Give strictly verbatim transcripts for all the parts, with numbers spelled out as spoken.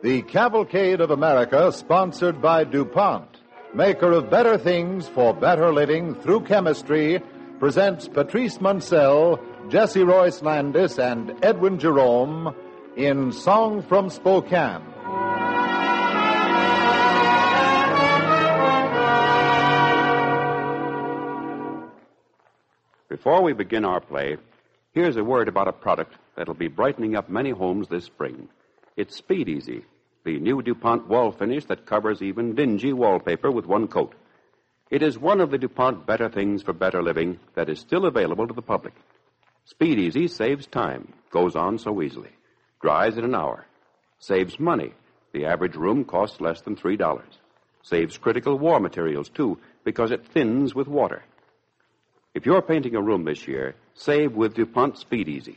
The Cavalcade of America, sponsored by DuPont, maker of better things for better living through chemistry, presents Patrice Munsell, Jesse Royce Landis, and Edwin Jerome in Song from Spokane. Before we begin our play, here's a word about a product that'll be brightening up many homes this spring. It's Speed Easy, the new DuPont wall finish that covers even dingy wallpaper with one coat. It is one of the DuPont better things for better living that is still available to the public. Speed Easy saves time, goes on so easily, dries in an hour, saves money. The average room costs less than three dollars. Saves critical war materials, too, because it thins with water. If you're painting a room this year, save with DuPont Speed Easy.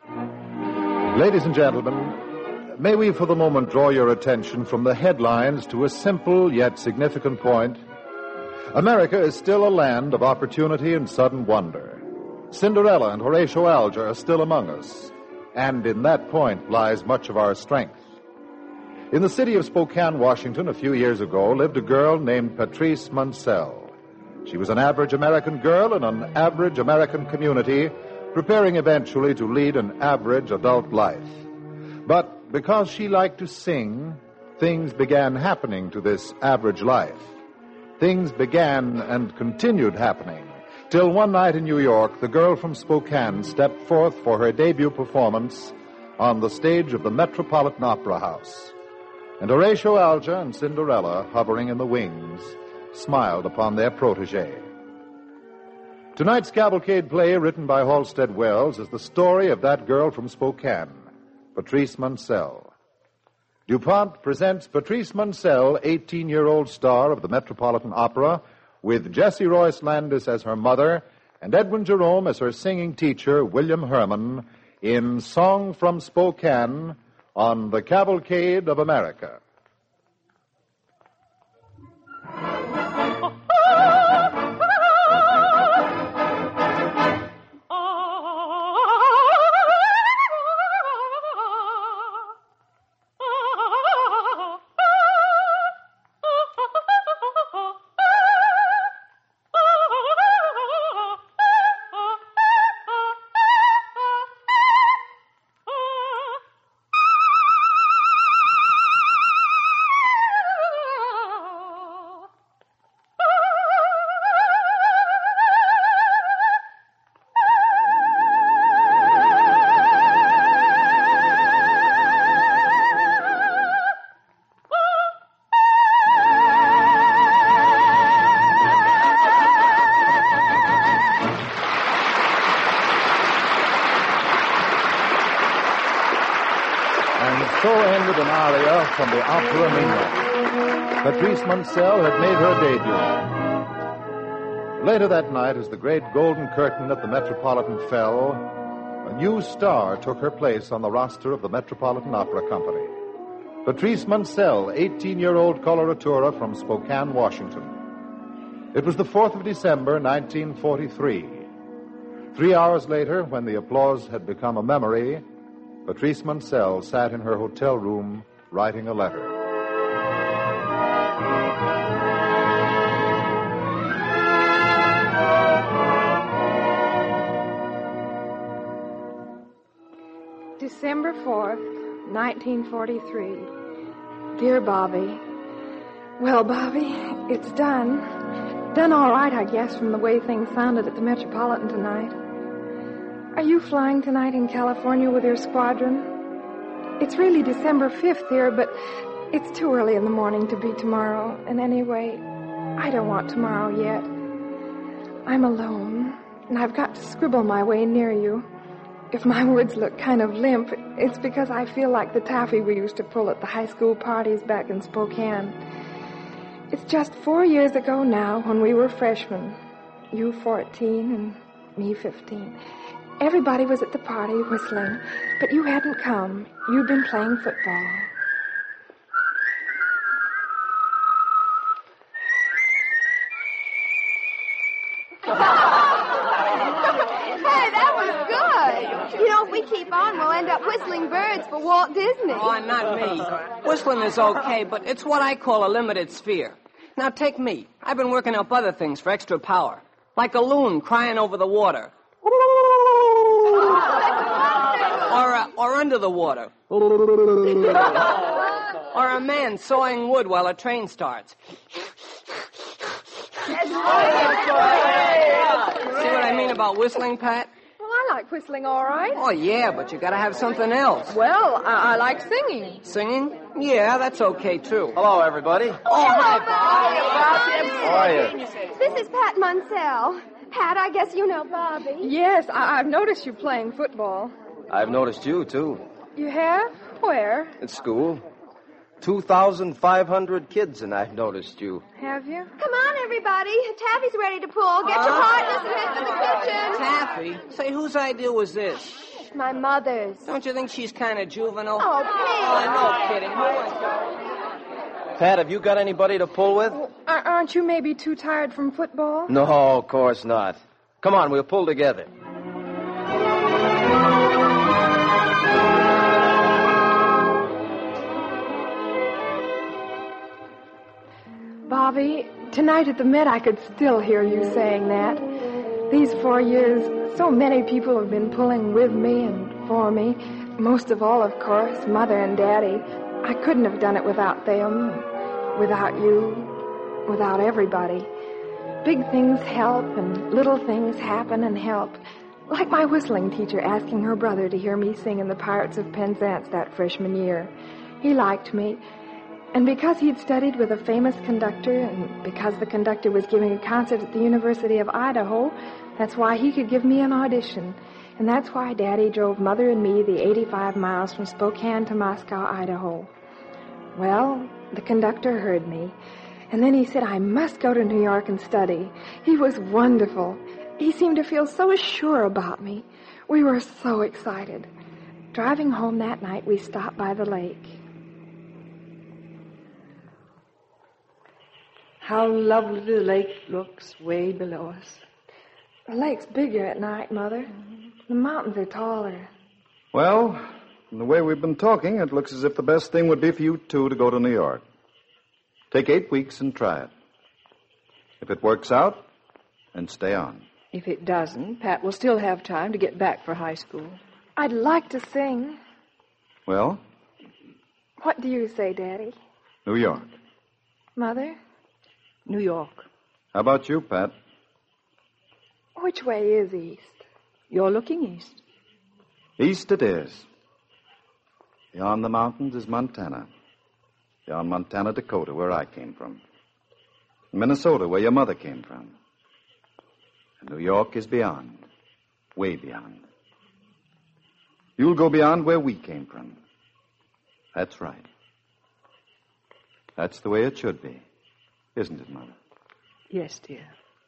Ladies and gentlemen, may we for the moment draw your attention from the headlines to a simple yet significant point. America is still a land of opportunity and sudden wonder. Cinderella and Horatio Alger are still among us, and in that point lies much of our strength. In the city of Spokane, Washington, a few years ago, lived a girl named Patrice Munsell. She was an average American girl in an average American community, preparing eventually to lead an average adult life. But because she liked to sing, things began happening to this average life. Things began and continued happening, till one night in New York, the girl from Spokane stepped forth for her debut performance on the stage of the Metropolitan Opera House. And Horatio Alger and Cinderella, hovering in the wings, smiled upon their protege. Tonight's cavalcade play, written by Halstead Wells, is the story of that girl from Spokane, Patrice Munsell. DuPont presents Patrice Munsell, eighteen-year-old star of the Metropolitan Opera, with Jesse Royce Landis as her mother and Edwin Jerome as her singing teacher, William Herman, in Song from Spokane on the Cavalcade of America. So ended an aria from the opera Mignon. Patrice Munsell had made her debut. Later that night, as the great golden curtain at the Metropolitan fell, a new star took her place on the roster of the Metropolitan Opera Company. Patrice Munsell, eighteen-year-old coloratura from Spokane, Washington. It was the fourth of December, nineteen forty-three. Three hours later, when the applause had become a memory, Patrice Munsell sat in her hotel room writing a letter. December fourth, nineteen forty-three. Dear Bobby. Well, Bobby, it's done. Done all right, I guess, from the way things sounded at the Metropolitan tonight. Are you flying tonight in California with your squadron? It's really December fifth here, but it's too early in the morning to be tomorrow. And anyway, I don't want tomorrow yet. I'm alone, and I've got to scribble my way near you. If my words look kind of limp, it's because I feel like the taffy we used to pull at the high school parties back in Spokane. It's just four years ago now when we were freshmen. You fourteen and me fifteen. Everybody was at the party whistling, but you hadn't come. You'd been playing football. Hey, that was good. You know, if we we keep on, we'll end up whistling birds for Walt Disney. Oh, not me. Whistling is okay, but it's what I call a limited sphere. Now, take me. I've been working up other things for extra power. Like a loon crying over the water. or, uh, or under the water. Or a man sawing wood while a train starts. See what I mean about whistling, Pat? Well, I like whistling all right. Oh, yeah, but you gotta have something else. Well, I, I like singing. Singing? Yeah, that's okay, too. Hello, everybody. Oh, hi, Bob. How are you? This is Pat Munsell. Pat, I guess you know Bobby. Yes, I, I've noticed you playing football. I've noticed you, too. You have? Where? At school. two thousand five hundred kids, and I've noticed you. Have you? Come on, everybody. Taffy's ready to pull. Get your partners and head for the kitchen. Taffy? Say, whose idea was this? My mother's. Don't you think she's kind of juvenile? Oh, Pete. Oh, no kidding. Who wants Pat, have you got anybody to pull with? Well, aren't you maybe too tired from football? No, of course not. Come on, we'll pull together. Bobby, tonight at the Met I could still hear you saying that. These four years, so many people have been pulling with me and for me. Most of all, of course, Mother and Daddy. I couldn't have done it without them, without you, without everybody. Big things help and little things happen and help. Like my whistling teacher asking her brother to hear me sing in the Pirates of Penzance that freshman year. He liked me. And because he'd studied with a famous conductor, and because the conductor was giving a concert at the University of Idaho, that's why he could give me an audition. And that's why Daddy drove Mother and me the eighty-five miles from Spokane to Moscow, Idaho. Well, the conductor heard me. And then he said I must go to New York and study. He was wonderful. He seemed to feel so sure about me. We were so excited. Driving home that night, we stopped by the lake. How lovely the lake looks way below us. The lake's bigger at night, Mother. The mountains are taller. Well, from the way we've been talking, it looks as if the best thing would be for you two to go to New York. Take eight weeks and try it. If it works out, then stay on. If it doesn't, Pat will still have time to get back for high school. I'd like to sing. Well? What do you say, Daddy? New York. Mother? New York. How about you, Pat? Which way is east? You're looking east. East it is. Beyond the mountains is Montana. Beyond Montana, Dakota, where I came from. Minnesota, where your mother came from. And New York is beyond. Way beyond. You'll go beyond where we came from. That's right. That's the way it should be. Isn't it, Mother? Yes, dear.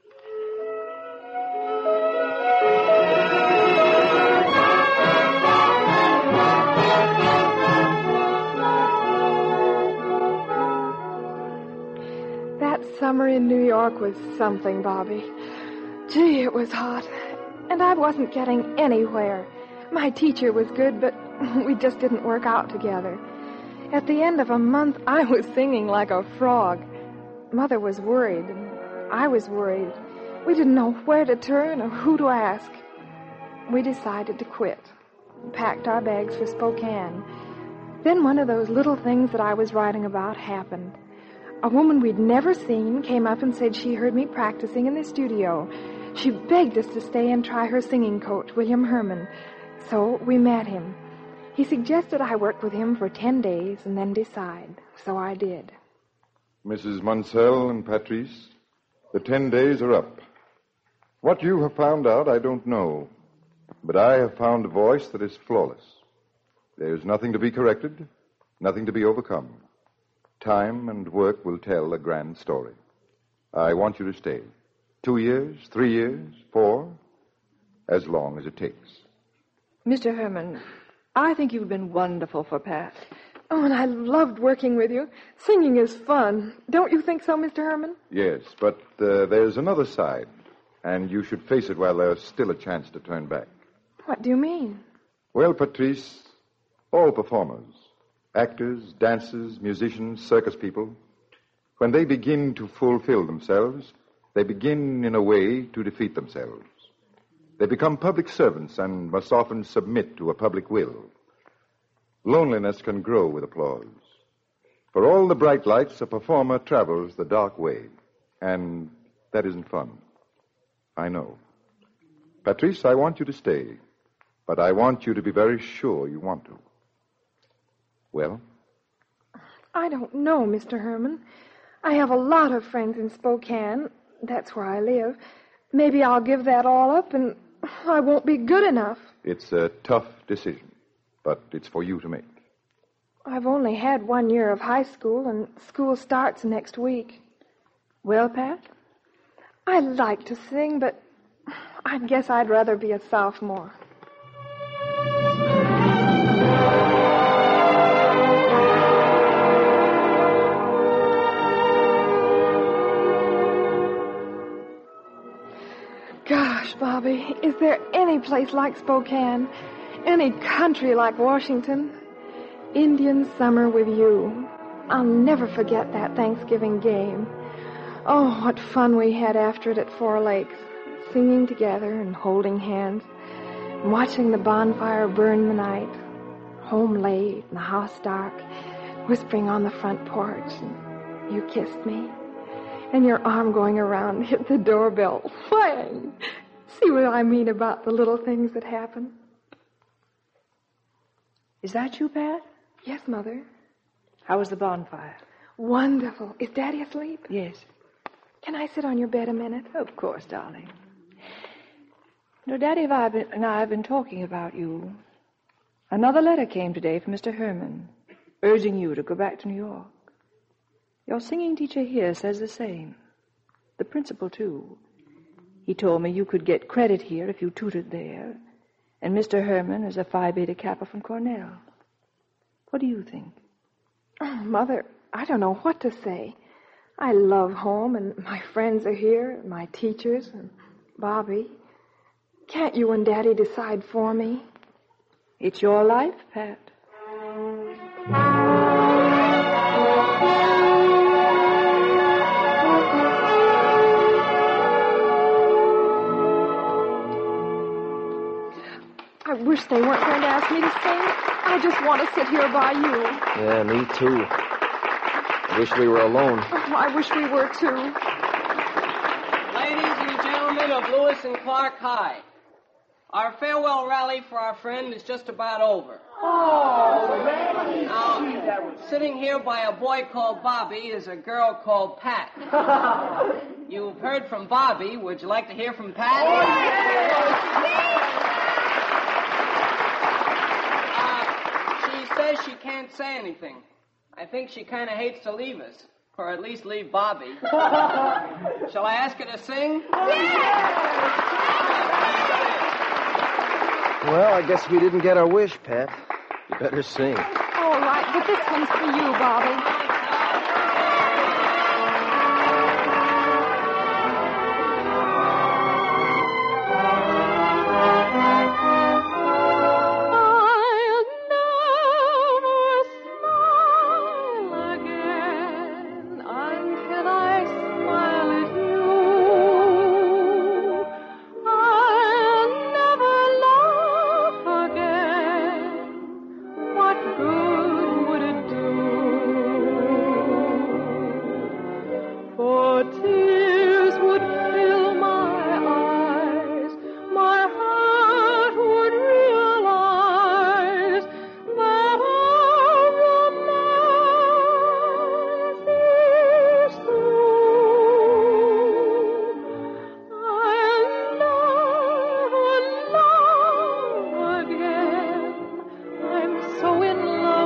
That summer in New York was something, Bobby. Gee, it was hot. And I wasn't getting anywhere. My teacher was good, but we just didn't work out together. At the end of a month, I was singing like a frog. Mother was worried, and I was worried. We didn't know where to turn or who to ask. We decided to quit. Packed our bags for Spokane. Then one of those little things that I was writing about happened. A woman we'd never seen came up and said she heard me practicing in the studio. She begged us to stay and try her singing coach, William Herman. So we met him. He suggested I work with him for ten days and then decide. So I did. Missus Munsell and Patrice, the ten days are up. What you have found out, I don't know. But I have found a voice that is flawless. There is nothing to be corrected, nothing to be overcome. Time and work will tell a grand story. I want you to stay. Two years, three years, four, as long as it takes. Mister Herman, I think you've been wonderful for Pat. Oh, and I loved working with you. Singing is fun. Don't you think so, Mister Herman? Yes, but uh, there's another side, and you should face it while there's still a chance to turn back. What do you mean? Well, Patrice, all performers, actors, dancers, musicians, circus people, when they begin to fulfill themselves, they begin in a way to defeat themselves. They become public servants and must often submit to a public will. Loneliness can grow with applause. For all the bright lights, a performer travels the dark way, and that isn't fun. I know. Patrice, I want you to stay, but I want you to be very sure you want to. Well? I don't know, Mister Herman. I have a lot of friends in Spokane. That's where I live. Maybe I'll give that all up and I won't be good enough. It's a tough decision, but it's for you to make. I've only had one year of high school, and school starts next week. Well, Pat? I like to sing, but I guess I'd rather be a sophomore. Gosh, Bobby, is there any place like Spokane? Any country like Washington? Indian summer with you. I'll never forget that Thanksgiving game. Oh, what fun we had after it at Four Lakes, singing together and holding hands, and watching the bonfire burn the night. Home late and the house dark, whispering on the front porch, and you kissed me, and your arm going around hit the doorbell. Whang! See what I mean about the little things that happen? Is that you, Pat? Yes, Mother. How was the bonfire? Wonderful. Is Daddy asleep? Yes. Can I sit on your bed a minute? Of course, darling. You know, Daddy and I have been, and I have been talking about you. Another letter came today from Mister Herman, urging you to go back to New York. Your singing teacher here says the same. The principal, too. He told me you could get credit here if you tutored there. And Mister Herman is a Phi Beta Kappa from Cornell. What do you think? Oh, Mother, I don't know what to say. I love home, and my friends are here, and my teachers, and Bobby. Can't you and Daddy decide for me? It's your life, Pat. I wish they weren't going to ask me to sing. I just want to sit here by you. Yeah, me too. Wish we were alone. Oh, I wish we were, too. Ladies and gentlemen of Lewis and Clark High, our farewell rally for our friend is just about over. Oh, now, sitting here by a boy called Bobby is a girl called Pat. You've heard from Bobby. Would you like to hear from Pat? Uh, she says she can't say anything. I think she kind of hates to leave us, or at least leave Bobby. Shall I ask her to sing? Well, I guess we didn't get our wish, Pat. You better sing. All right, but this one's for you, Bobby. So in love.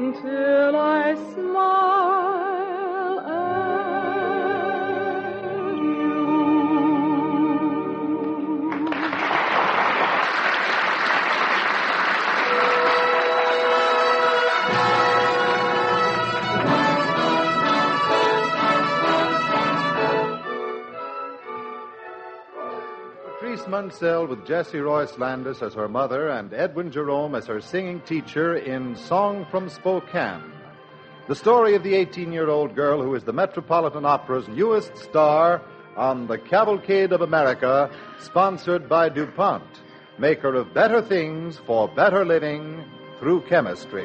until I smile at you. Patrice Munsell with Jessie Royce Landis as her mother and Edwin Jerome as her singing teacher in Song from Spokane. The story of the eighteen-year-old girl who is the Metropolitan Opera's newest star on the Cavalcade of America, sponsored by DuPont, maker of better things for better living through chemistry.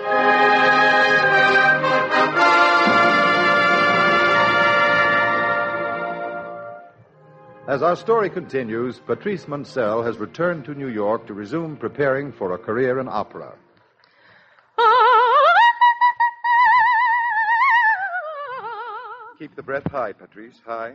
As our story continues, Patrice Munsell has returned to New York to resume preparing for a career in opera. Keep the breath high, Patrice, high.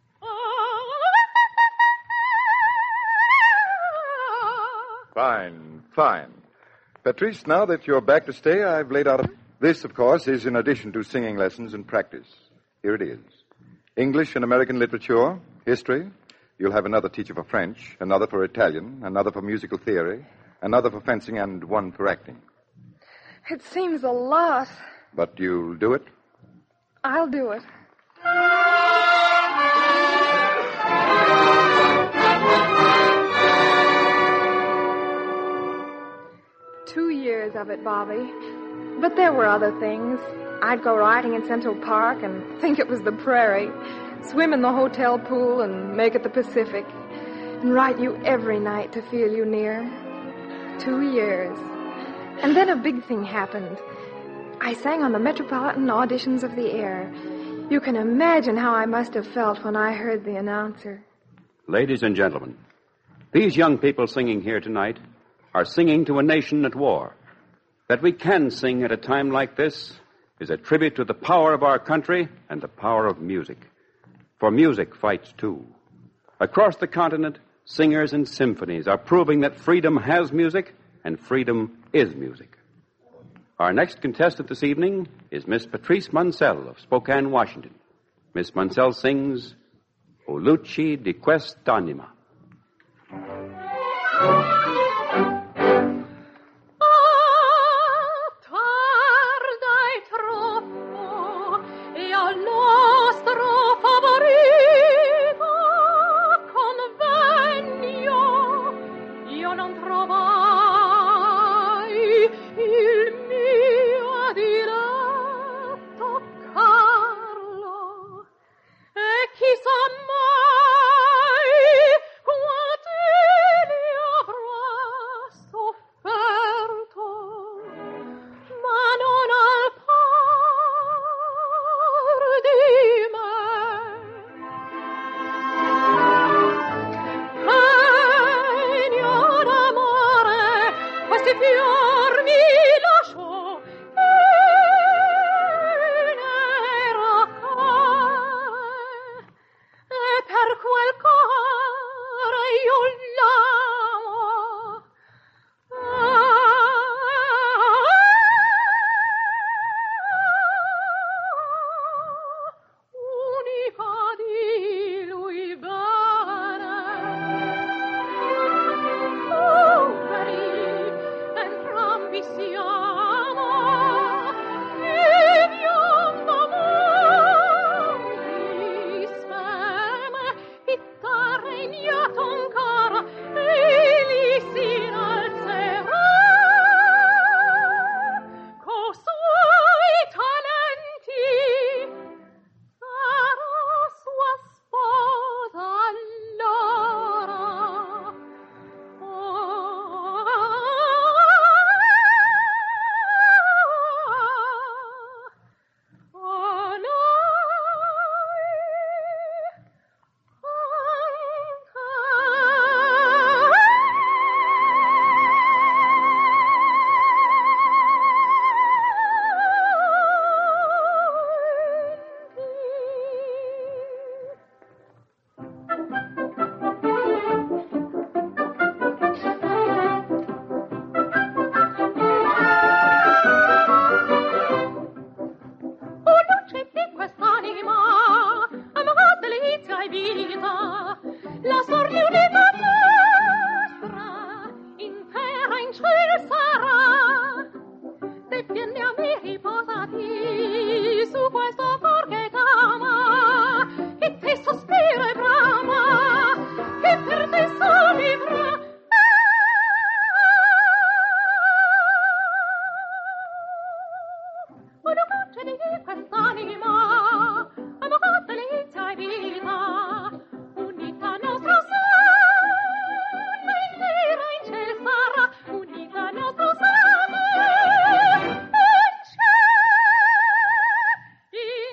Fine, fine. Patrice, now that you're back to stay, I've laid out a... This, of course, is in addition to singing lessons and practice. Here it is. English and American literature, history. You'll have another teacher for French, another for Italian, another for musical theory, another for fencing, and one for acting. It seems a lot. But you'll do it? I'll do it. Two years of it, Bobby. But there were other things. I'd go riding in Central Park and think it was the prairie, swim in the hotel pool and make it the Pacific, and write you every night to feel you near. Two years. And then a big thing happened. I sang on the Metropolitan auditions of the air. You can imagine how I must have felt when I heard the announcer. Ladies and gentlemen, these young people singing here tonight are singing to a nation at war. That we can sing at a time like this is a tribute to the power of our country and the power of music. For music fights too. Across the continent, singers and symphonies are proving that freedom has music and freedom is music. Our next contestant this evening is Miss Patrice Munsell of Spokane, Washington. Miss Munsell sings O Luci di quest'anima. Chissà mai quanti li avrò vieni a me, riposati su questo cor che t'ama, che ti sospira e brama, che per te solo vivrà. Una voce di quest'anima, amata delizia e vita, unita nostra sana, intera in ciel sarà, unita nostra sana, in ciel, in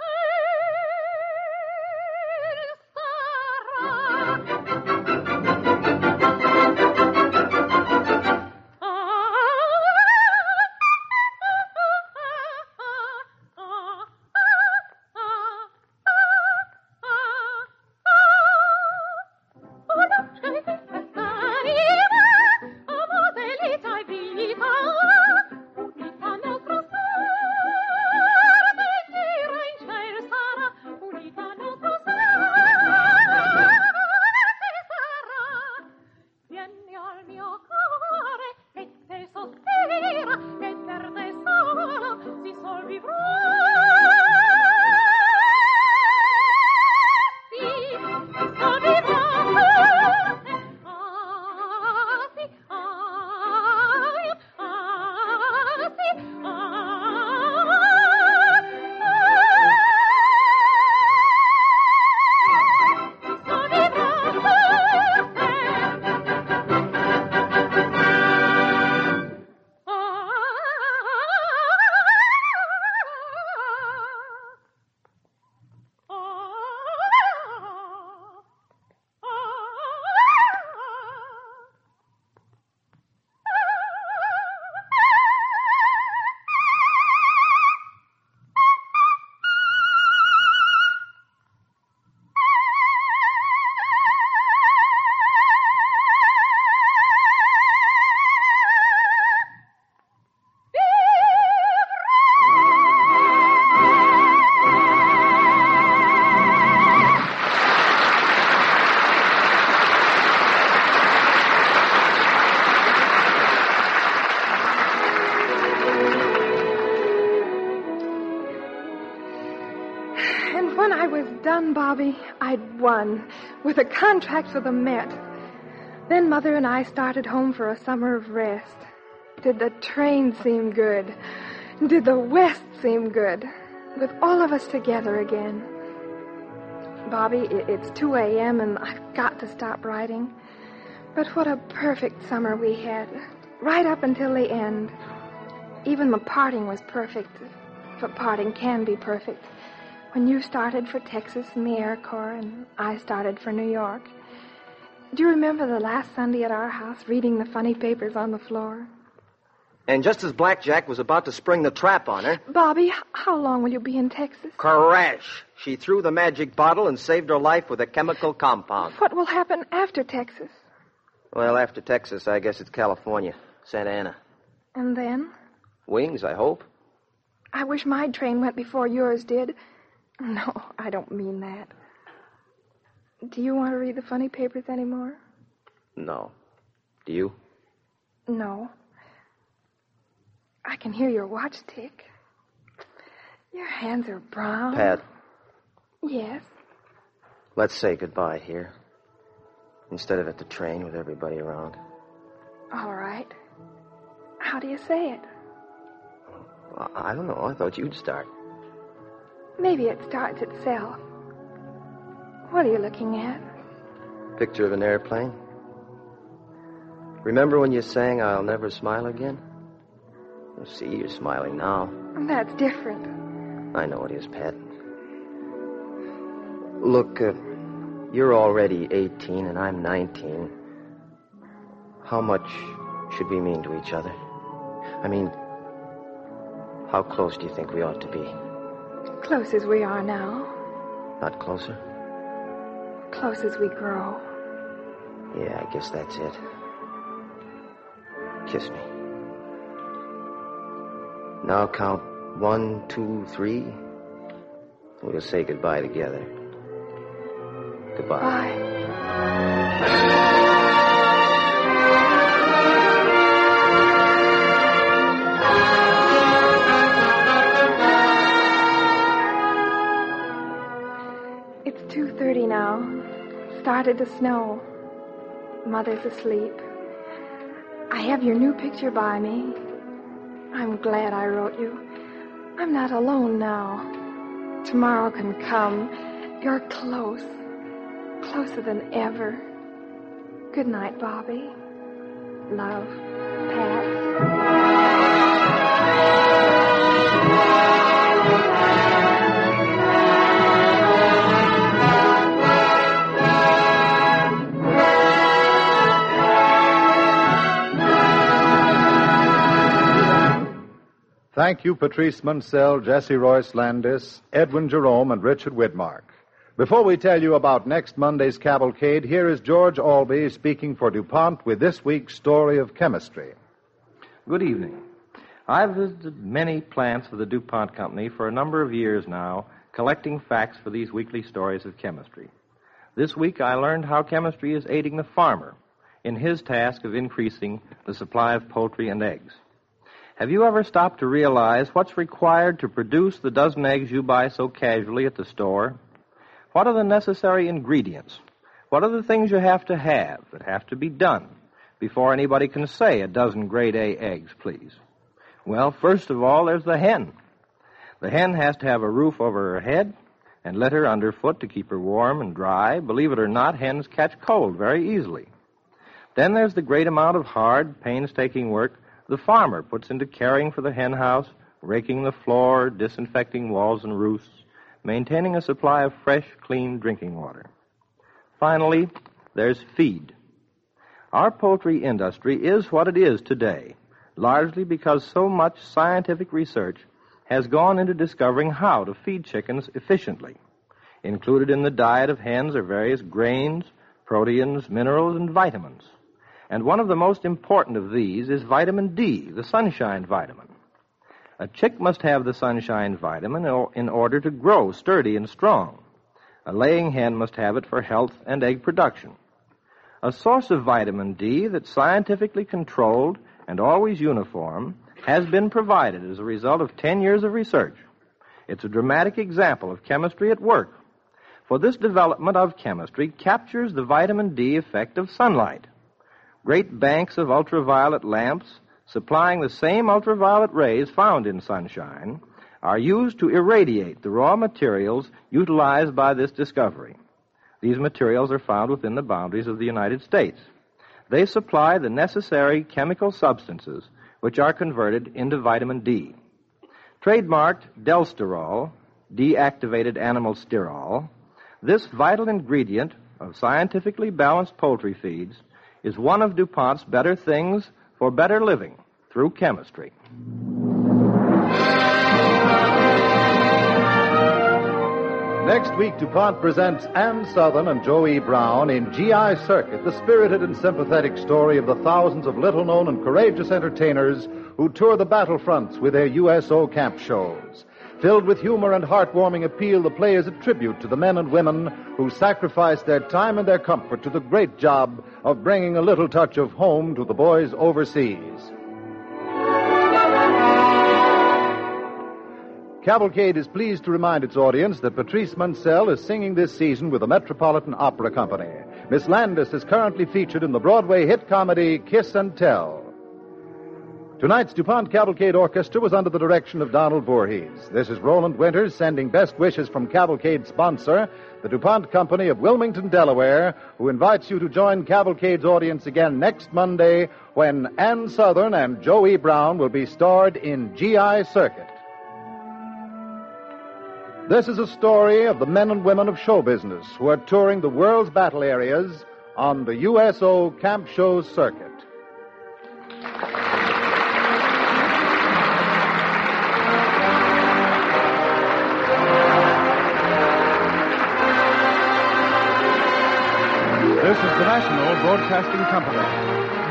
done, Bobby. I'd won with a contract for the Met. Then Mother and I started home for a summer of rest. Did the train seem good? Did the West seem good? With all of us together again. Bobby, it's two a.m. and I've got to stop writing. But what a perfect summer we had. Right up until the end. Even the parting was perfect. But parting can be perfect. When you started for Texas in the Air Corps and I started for New York. Do you remember the last Sunday at our house reading the funny papers on the floor? And just as Blackjack was about to spring the trap on her... Bobby, h- how long will you be in Texas? Crash! She threw the magic bottle and saved her life with a chemical compound. What will happen after Texas? Well, after Texas, I guess it's California. Santa Ana. And then? Wings, I hope. I wish my train went before yours did. No, I don't mean that. Do you want to read the funny papers anymore? No. Do you? No. I can hear your watch tick. Your hands are brown. Pat. Yes? Let's say goodbye here. Instead of at the train with everybody around. All right. How do you say it? I don't know. I thought you'd start. Maybe it starts itself. What are you looking at? Picture of an airplane. Remember when you sang I'll Never Smile Again? Well, see, you're smiling now. That's different. I know it is, Pat. Look, uh, you're already eighteen and I'm nineteen. How much should we mean to each other? I mean, how close do you think we ought to be? Close as we are now. Not closer? Close as we grow. Yeah, I guess that's it. Kiss me. Now count one, two, three. We'll say goodbye together. Goodbye. Bye. started to snow. Mother's asleep. I have your new picture by me. I'm glad I wrote you. I'm not alone now. Tomorrow can come. You're close. Closer than ever. Good night, Bobby. Love, Pat. Thank you, Patrice Munsell, Jesse Royce Landis, Edwin Jerome, and Richard Widmark. Before we tell you about next Monday's cavalcade, here is George Albee speaking for DuPont with this week's story of chemistry. Good evening. I've visited many plants of the DuPont Company for a number of years now, collecting facts for these weekly stories of chemistry. This week I learned how chemistry is aiding the farmer in his task of increasing the supply of poultry and eggs. Have you ever stopped to realize what's required to produce the dozen eggs you buy so casually at the store? What are the necessary ingredients? What are the things you have to have that have to be done before anybody can say a dozen grade A eggs, please? Well, first of all, there's the hen. The hen has to have a roof over her head and litter underfoot to keep her warm and dry. Believe it or not, hens catch cold very easily. Then there's the great amount of hard, painstaking work the farmer puts into caring for the hen house, raking the floor, disinfecting walls and roofs, maintaining a supply of fresh, clean drinking water. Finally, there's feed. Our poultry industry is what it is today, largely because so much scientific research has gone into discovering how to feed chickens efficiently. Included in the diet of hens are various grains, proteins, minerals, and vitamins. And one of the most important of these is vitamin D, the sunshine vitamin. A chick must have the sunshine vitamin in order to grow sturdy and strong. A laying hen must have it for health and egg production. A source of vitamin D that's scientifically controlled and always uniform has been provided as a result of ten years of research. It's a dramatic example of chemistry at work. For this development of chemistry captures the vitamin D effect of sunlight. Great banks of ultraviolet lamps supplying the same ultraviolet rays found in sunshine are used to irradiate the raw materials utilized by this discovery. These materials are found within the boundaries of the United States. They supply the necessary chemical substances which are converted into vitamin D. Trademarked Delsterol, deactivated animal sterol, this vital ingredient of scientifically balanced poultry feeds is one of DuPont's better things for better living through chemistry. Next week, DuPont presents Ann Southern and Joe E. Brown in G I Circuit, the spirited and sympathetic story of the thousands of little-known and courageous entertainers who tour the battlefronts with their U S O camp shows. Filled with humor and heartwarming appeal, the play is a tribute to the men and women who sacrificed their time and their comfort to the great job of bringing a little touch of home to the boys overseas. Cavalcade is pleased to remind its audience that Patrice Munsell is singing this season with the Metropolitan Opera Company. Miss Landis is currently featured in the Broadway hit comedy Kiss and Tell. Tonight's DuPont Cavalcade Orchestra was under the direction of Donald Voorhees. This is Roland Winters sending best wishes from Cavalcade's sponsor, the DuPont Company of Wilmington, Delaware, who invites you to join Cavalcade's audience again next Monday when Ann Southern and Joe E. Brown will be starred in G I Circuit. This is a story of the men and women of show business who are touring the world's battle areas on the U S O Camp Show Circuit. This is the National Broadcasting Company.